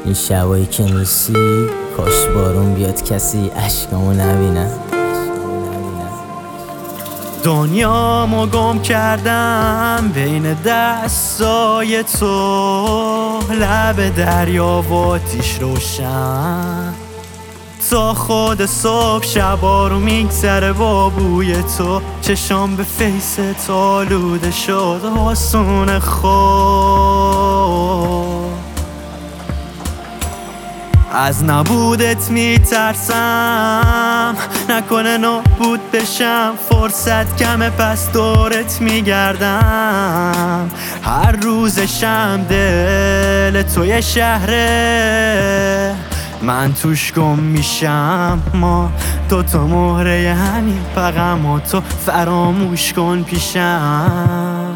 این شبایی که نیستی کاش بارون بیاد کسی اشکامو نبینه. دنیامو گم کردم بین دستای تو، لب دریا و آتیش روشن، تا خود صبح شبا رو میگذره با بوی تو. چشام به فیس تو آلوده شد حسون خود، از نبودت میترسم نکنه نابود بشم. فرصت کمه پس دورت میگردم، هر روزشم دل توی شهره من توش گم میشم. ما دوتا مهره همین فقم و تو فراموش کن پیشم.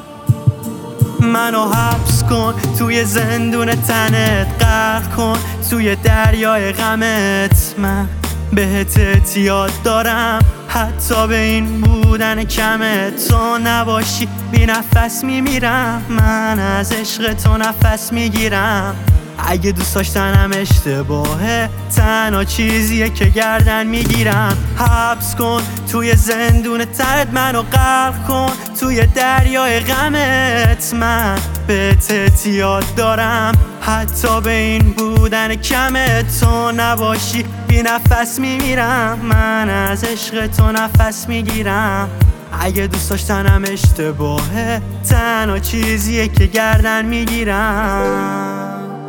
منو حبس کن توی زندون تنت، غرق کن توی دریای غمت. من بهت اعتیاد دارم حتی به این بودن کمت. تو نباشی بی نفس میمیرم، من از عشق تو نفس میگیرم. اگه دوست داشتنم اشتباهه تنها چیزیه که گردن میگیرم. حبس کن توی زندون تنت، منو غرق کن توی دریای غمت. من بهت اعتیاد دارم حتی به این بودن کمت. تو نباشی بی نفس میمیرم، من از عشق تو نفس میگیرم. اگه دوست داشتنم اشتباهه تنها چیزیه که گردن میگیرم.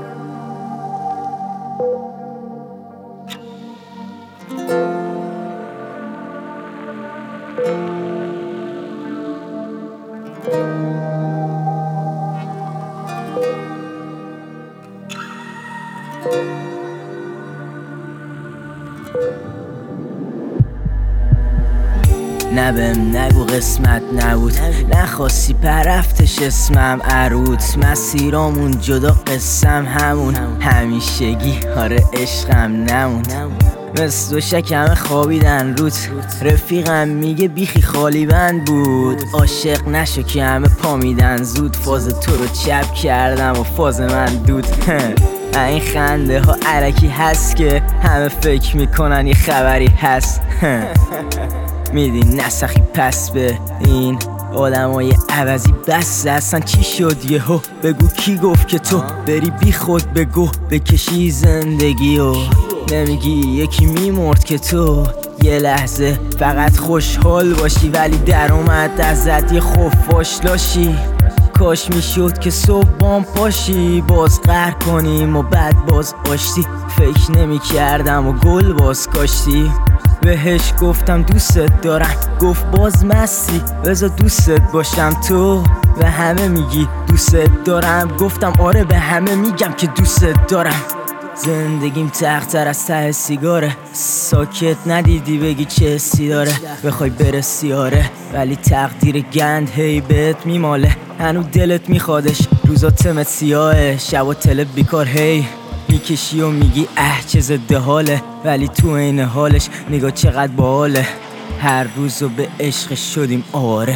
نه بهم نگو قسمت نبود، نخواستی پرفتش اسمم عروت. مسیرامون جدا قسم همون همیشگی، آره عشقم نمون. مثل دو شکم خوابیدن روت، رفیقم میگه بیخی خالی بند بود. عاشق نشو که همه پا میدن زود، فاز تو رو چپ کردم و فاز من دود. این خنده ها علکی هست که همه فکر میکنن یه خبری هست. میدی نسخی پس به این آدمای عوضی بس هستن. چی شد یهو بگو کی گفت که تو بری بی خود بگو بکشی زندگی و نمیگی یکی میمرد که تو یه لحظه فقط خوشحال باشی، ولی در اومد ازت یه خفاش لاشی. کاش میشد که صبح بام پاشی باز قهر کنیم و بعد باز آشتی. فکر نمی کردم و گل باز کاشتی. بهش گفتم دوستت دارم گفت باز مستی، بذار دوستت باشم. تو به همه میگی دوستت دارم، گفتم آره به همه میگم که دوستت دارم. زندگیم تختر از ته سیگاره، ساکت ندیدی بگی چه حسی داره. بخوای برسی آره ولی تقدیر گند هی بهت میماله. هنو دلت میخوادش روزا تمت سیاهه، شب و تلت بیکار هی میکشی و میگی چه ضد حاله، ولی تو این حالش نگاه چقدر باحاله. هر روزو به عشق شدیم آره.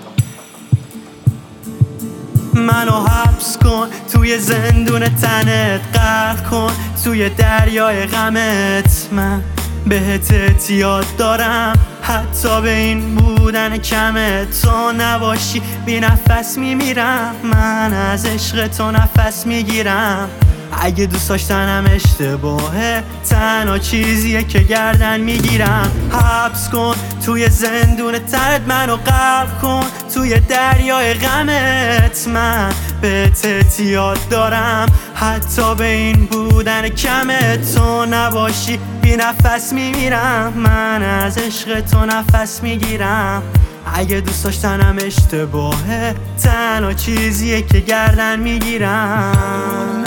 منو حبس کن توی زندون تنت، غرق کن توی دریای غمت. من بهت اعتیاد دارم حتی به این بودن کمت. تو نباشی بی نفس میمیرم، من از عشق تو نفس میگیرم. اگه دوست داشتنم اشتباهه تنها چیزیه که گردن میگیرم. حبس کن توی زندون تنت، منو غرق کن توی دریای غمت. من بهت اعتیاد دارم حتی به این بودن کمت. تو نباشی بی نفس میمیرم، من از عشق تو نفس میگیرم. اگه دوست داشتنم اشتباهه تنها چیزیه که گردن میگیرم.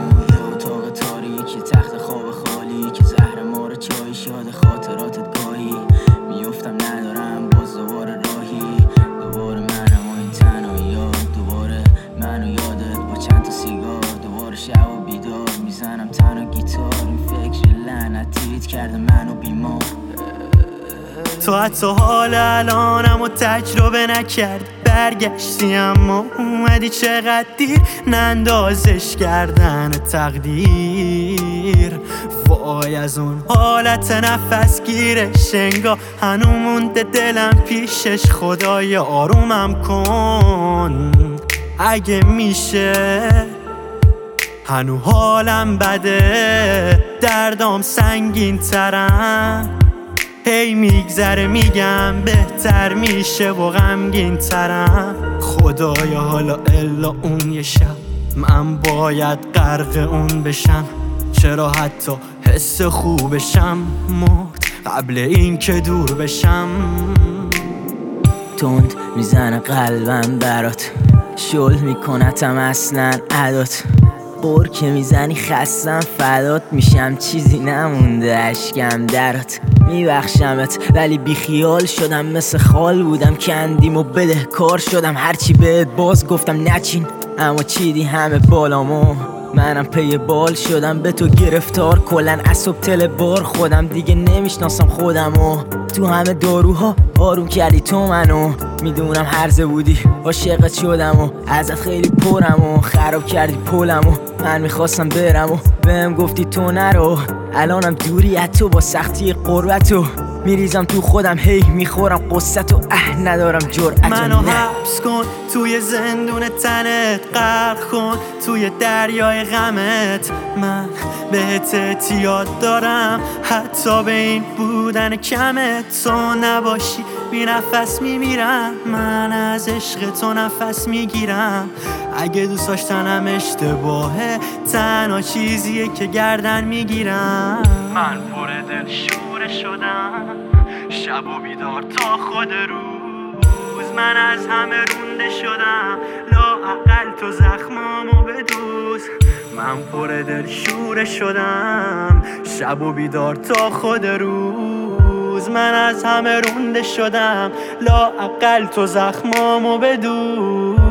تخت خواب خالی که زهر مار چایش یاد خاطراتت گاهی میفتم ندارم باز دوباره راهی. دوباره منم و این تنهایی ها، دوباره منو یادت با چند تا سیگار. دوباره شب و بیدار میزنم تنها گیتار. این فکر لعنتیت کرده منو بیمار. تو حتی حال الانم و تجربه نکرد، برگشتی اما اومدی چقدر دیر نندازش کردن تقدیر. وای از اون حالت نفس گیرش انگار هنو مونده دلم پیشش. خدای آرومم کن اگه میشه، هنو حالم بده دردام سنگین ترم. هی میگذره میگم بهتر میشه و غمگین ترم. خدایا حالا الا اون یه شب من باید غرق اون بشم. چرا حتی حس خوبشم مرد قبل این که دور بشم. تند میزنه قلبم برات، شل میکنتم اصلا عدات. بر که میزنی خستم فدات میشم، چیزی نمونده اشکم درات. میبخشمت ولی بیخیال شدم، مثل خال بودم کندیم و بده کار شدم. هرچی بهت باز گفتم نچین اما چیدی همه بالامو. منم پی بال شدم به تو گرفتار، کلن عصب تل بار خودم دیگه نمیشناسم خودمو. تو همه داروها آروم کردی تو منو، میدونم هرزه بودی عاشقت شدم و ازت خیلی پرم و خراب کردی پولمو. من میخواستم برم و بهم گفتی تو نرو، الانم دوری از تو با سختی قربتو. میریزم تو خودم هی میخورم قصتو، ندارم جرأتو. منو حبس کن توی زندون تنت، غرق کن توی دریای غمت. من بهت اعتیاد دارم حتی به این بودن کمت. تو نباشی بی نفس میمیرم، من از عشق تو نفس میگیرم. اگه دوست داشتنم اشتباهه تنها چیزیه که گردن میگیرم. من پر دل شوره شدم شب و بیدار تا خود روز. من از همه رونده شدم لااقل تو زخمامو بدوز. من پر دل شوره شدم شب و بیدار تا خود روز. من از همه رونده شدم لااقل تو زخمامو بدوز.